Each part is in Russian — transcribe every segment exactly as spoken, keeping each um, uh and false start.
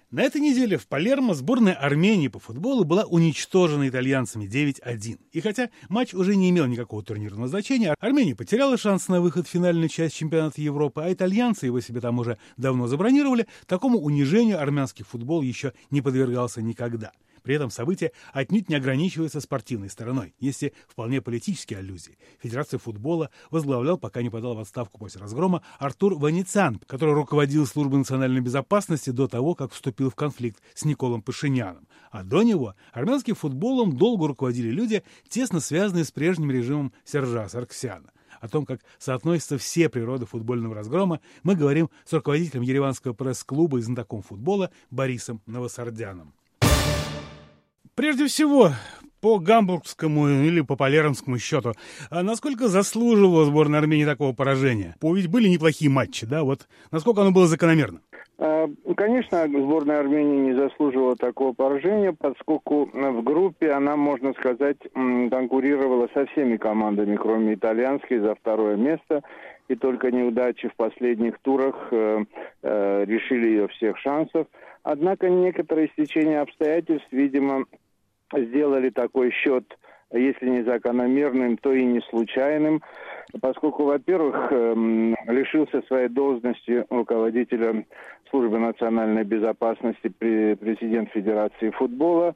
На этой неделе в Палермо сборная Армении по футболу была уничтожена итальянцами девять один. И хотя матч уже не имел никакого турнирного значения, Армения потеряла шанс на выход в финальную часть чемпионата Европы, а итальянцы его себе там уже давно забронировали, такому унижению армянский футбол еще не подвергался никогда. При этом событие отнюдь не ограничивается спортивной стороной. Есть и вполне политические аллюзии. Федерацию футбола возглавлял, пока не подал в отставку после разгрома, Артур Ваницян, который руководил службой национальной безопасности до того, как вступил в конфликт с Николом Пашиняном. А до него армянским футболом долго руководили люди, тесно связанные с прежним режимом Сержа Саргсяна. О том, как соотносятся все природы футбольного разгрома, мы говорим с руководителем ереванского пресс-клуба и знатоком футбола Борисом Новосардяном. Прежде всего, по гамбургскому или по палермскому счету, а насколько заслуживала сборная Армении такого поражения? Ведь были неплохие матчи, да? Вот насколько оно было закономерно? Конечно, сборная Армении не заслуживала такого поражения, поскольку в группе она, можно сказать, конкурировала со всеми командами, кроме итальянской, за второе место. И только неудачи в последних турах э, э, решили ее всех шансов. Однако некоторые стечения обстоятельств, видимо, сделали такой счет, если не закономерным, то и не случайным, поскольку, во-первых, э, лишился своей должности руководителя службы национальной безопасности президент Федерации футбола.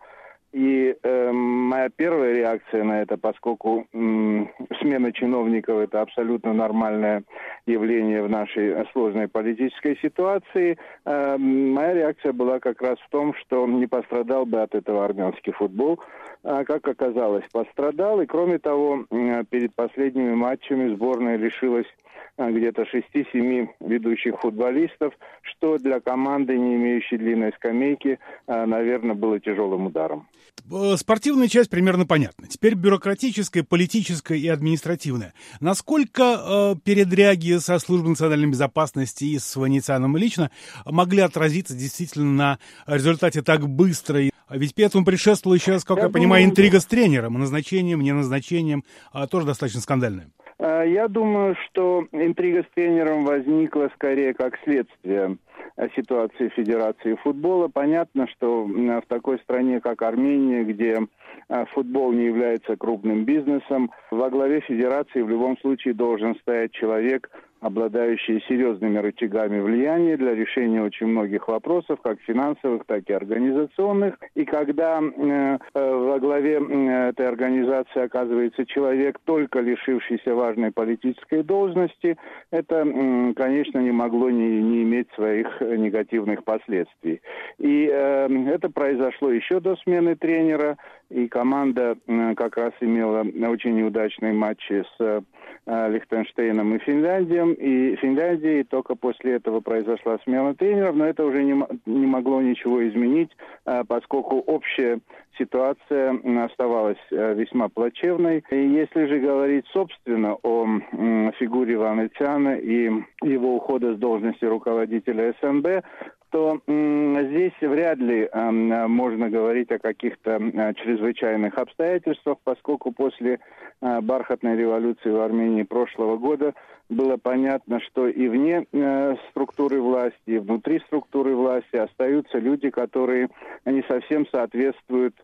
И э, моя первая реакция на это, поскольку э, смена чиновников – это абсолютно нормальное явление в нашей сложной политической ситуации, э, моя реакция была как раз в том, что не пострадал бы от этого армянский футбол. А, как оказалось, пострадал. И кроме того, э, перед последними матчами сборная лишилась где-то шести-семи ведущих футболистов, что для команды, не имеющей длинной скамейки, наверное, было тяжелым ударом. Спортивная часть примерно понятна. Теперь бюрократическая, политическая и административная. Насколько э, передряги со службой национальной безопасности и с Ваницяном лично могли отразиться действительно на результате так быстро? Ведь этому предшествовала еще, как я, я понимаю, думаю, интрига с тренером, назначением, неназначением, а тоже достаточно скандальная. Я думаю, что интрига с тренером возникла скорее как следствие ситуации Федерации футбола. Понятно, что в такой стране, как Армения, где футбол не является крупным бизнесом, во главе Федерации в любом случае должен стоять человек, обладающий серьезными рычагами влияния для решения очень многих вопросов, как финансовых, так и организационных. И когда э, во главе э, этой организации оказывается человек, только лишившийся важной политической должности, это, э, конечно, не могло не, не иметь своих негативных последствий. И э, это произошло еще до смены тренера, и команда э, как раз имела очень неудачные матчи с э, Лихтенштейном и Финляндией, и Финляндии, и только после этого произошла смена тренеров, но это уже не, не могло ничего изменить, поскольку общая ситуация оставалась весьма плачевной. И если же говорить, собственно, о фигуре Ваницяна и его ухода с должности руководителя СНБ, то м, здесь вряд ли э, можно говорить о каких-то э, чрезвычайных обстоятельствах, поскольку после э, бархатной революции в Армении прошлого года было понятно, что и вне э, структуры власти, и внутри структуры власти остаются люди, которые не совсем соответствуют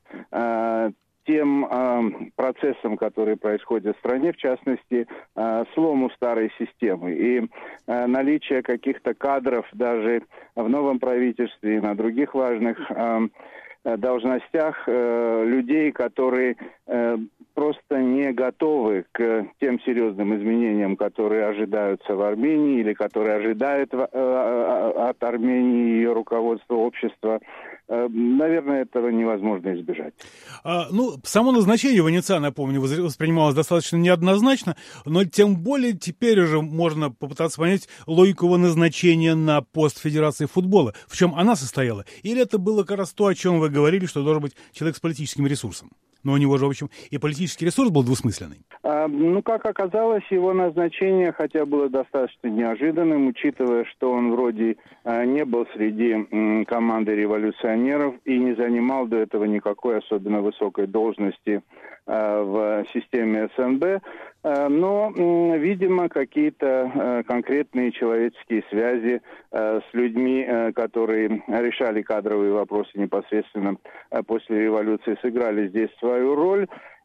э, тем э, процессам, которые происходят в стране, в частности, э, слому старой системы. И э, наличие каких-то кадров даже в новом правительстве и на других важных э, должностях э, людей, которые э, просто не готовы к тем серьезным изменениям, которые ожидаются в Армении или которые ожидают э, от Армении ее руководства, общества. Э, наверное, этого невозможно избежать. А, ну, само назначение Ваницяна, напомню, воспринималось достаточно неоднозначно, но тем более теперь уже можно попытаться понять логику его назначения на пост Федерации футбола. В чем она состояла? Или это было как раз то, о чем вы говорили, что должен быть человек с политическим ресурсом? Но у него же, в общем, и политический ресурс был двусмысленный. А, ну, как оказалось, его назначение, хотя было достаточно неожиданным, учитывая, что он вроде а, не был среди м, команды революционеров и не занимал до этого никакой особенно высокой должности а, в системе СНБ, Но, видимо, какие-то конкретные человеческие связи с людьми, которые решали кадровые вопросы непосредственно после революции, сыграли здесь свою роль.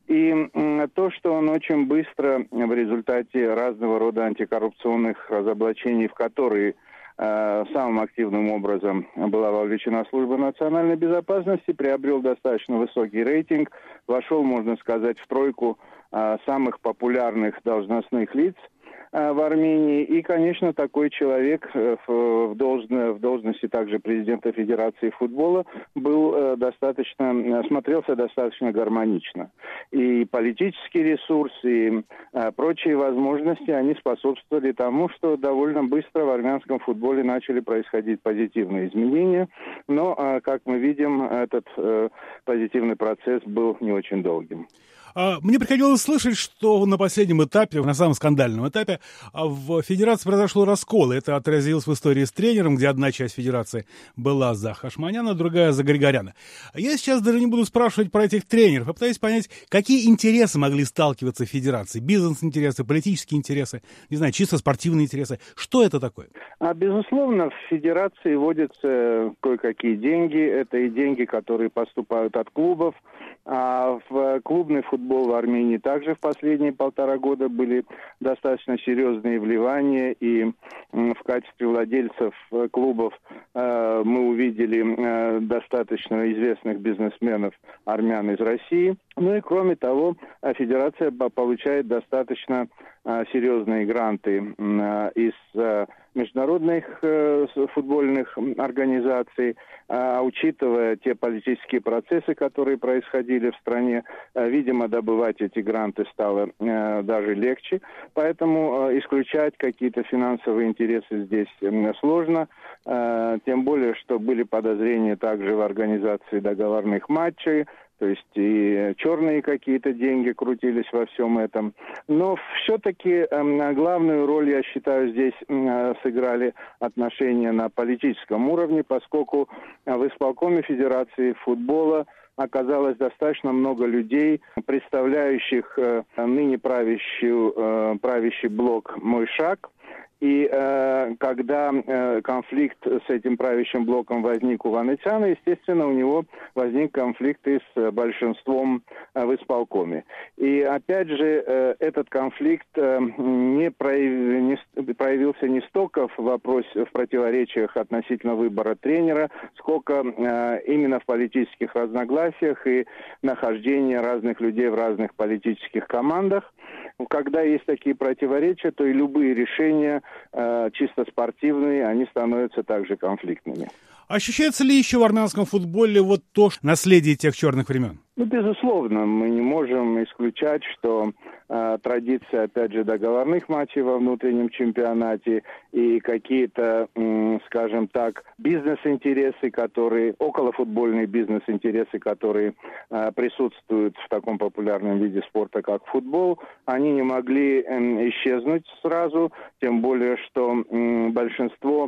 И то, что он очень быстро в результате разного рода антикоррупционных разоблачений, в которые самым активным образом была вовлечена служба национальной безопасности, приобрел достаточно высокий рейтинг, вошел, можно сказать, в тройку самых популярных должностных лиц в Армении. И, конечно, такой человек в, должно, в должности также президента Федерации футбола был достаточно, смотрелся достаточно гармонично. И политический ресурс, и прочие возможности, они способствовали тому, что довольно быстро в армянском футболе начали происходить позитивные изменения. Но, как мы видим, этот позитивный процесс был не очень долгим. Мне приходилось слышать, что на последнем этапе, на самом скандальном этапе, в Федерации произошел раскол. Это отразилось в истории с тренером, где одна часть Федерации была за Хашманяна, другая за Григоряна. Я сейчас даже не буду спрашивать про этих тренеров, а пытаюсь понять, какие интересы могли сталкиваться в Федерации. Бизнес-интересы, политические интересы, не знаю, чисто спортивные интересы. Что это такое? А, безусловно, в Федерации водятся кое-какие деньги. Это и деньги, которые поступают от клубов. А в клубный футбол в Армении также в последние полтора года были достаточно серьезные вливания, и в качестве владельцев клубов э, мы увидели э, достаточно известных бизнесменов армян из России. Ну и кроме того, Федерация получает достаточно э, серьезные гранты э, из э, международных э, футбольных организаций, а учитывая те политические процессы, которые происходили в стране, э, видимо, добывать эти гранты стало э, даже легче. Поэтому э, исключать какие-то финансовые интересы здесь э, сложно. Э, тем более, что были подозрения также в организации договорных матчей. То есть и черные какие-то деньги крутились во всем этом. Но все-таки э, главную роль, я считаю, здесь э, сыграли отношения на политическом уровне, поскольку в исполкоме Федерации футбола оказалось достаточно много людей, представляющих э, ныне правящую, э, правящий блок «Мой шаг». И э, когда э, конфликт с этим правящим блоком возник у Ванесяна, естественно, у него возник конфликт и с большинством э, в исполкоме. И опять же, э, этот конфликт э, не, прояв... не проявился не столько в вопросе, в противоречиях относительно выбора тренера, сколько э, именно в политических разногласиях и нахождении разных людей в разных политических командах. Когда есть такие противоречия, то и любые решения э, чисто спортивные, они становятся также конфликтными. Ощущается ли еще в армянском футболе вот то наследие тех черных времен? Ну, безусловно, мы не можем исключать, что э, традиция, опять же, договорных матчей во внутреннем чемпионате и какие-то, э, скажем так, бизнес-интересы, которые, околофутбольные бизнес-интересы, которые э, присутствуют в таком популярном виде спорта, как футбол, они не могли э, исчезнуть сразу, тем более, что э, большинство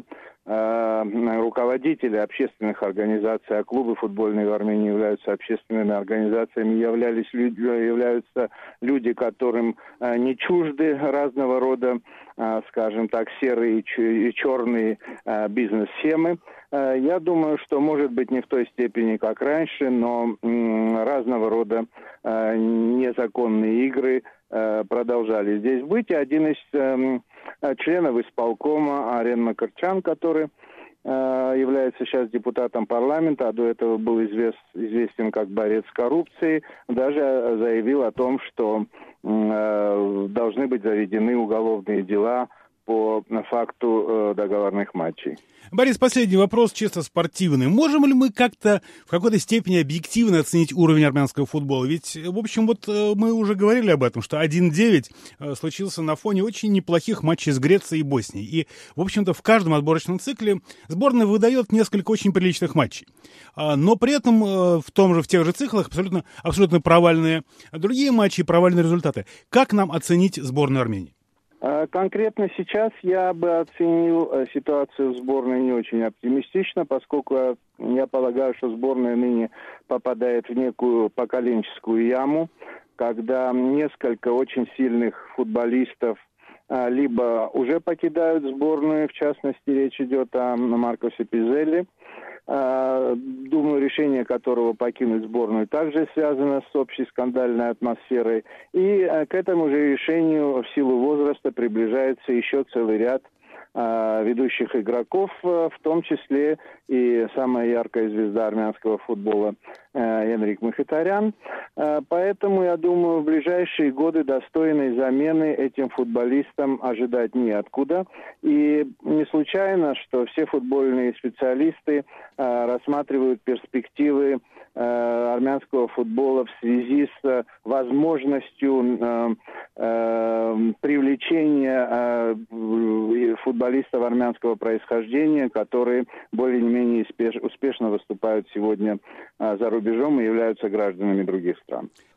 руководители общественных организаций, а клубы футбольные в Армении являются общественными организациями, являлись, являются люди, которым не чужды разного рода, скажем так, серые и черные бизнес-схемы. Я думаю, что, может быть, не в той степени, как раньше, но разного рода незаконные игры продолжали здесь быть. И один из э, членов исполкома Арен Макарчан, который э, является сейчас депутатом парламента, а до этого был извест, известен как борец с коррупцией, даже заявил о том, что э, должны быть заведены уголовные дела по факту э, договорных матчей. Борис, последний вопрос, чисто спортивный. Можем ли мы как-то в какой-то степени объективно оценить уровень армянского футбола? Ведь, в общем, вот мы уже говорили об этом, что один девять случился на фоне очень неплохих матчей с Грецией и Боснией. И, в общем-то, в каждом отборочном цикле сборная выдает несколько очень приличных матчей. Но при этом в том же, в тех же циклах абсолютно, абсолютно провальные другие матчи и провальные результаты. Как нам оценить сборную Армении? Конкретно сейчас я бы оценил ситуацию в сборной не очень оптимистично, поскольку я полагаю, что сборная ныне попадает в некую поколенческую яму. когда несколько очень сильных футболистов либо уже покидают сборную, в частности, речь идет о Маркосе Пиззелли, думаю, решение которого покинуть сборную также связано с общей скандальной атмосферой. И к этому же решению в силу возраста приближается еще целый ряд ведущих игроков, в том числе и самая яркая звезда армянского футбола Энрик Мхитарян. Поэтому, я думаю, в ближайшие годы достойной замены этим футболистам ожидать неоткуда. И не случайно, что все футбольные специалисты рассматривают перспективы армянского футбола в связи с возможностью привлечения футболистов армянского происхождения, которые более-менее успешно выступают сегодня за рубежом и являются гражданами других стран.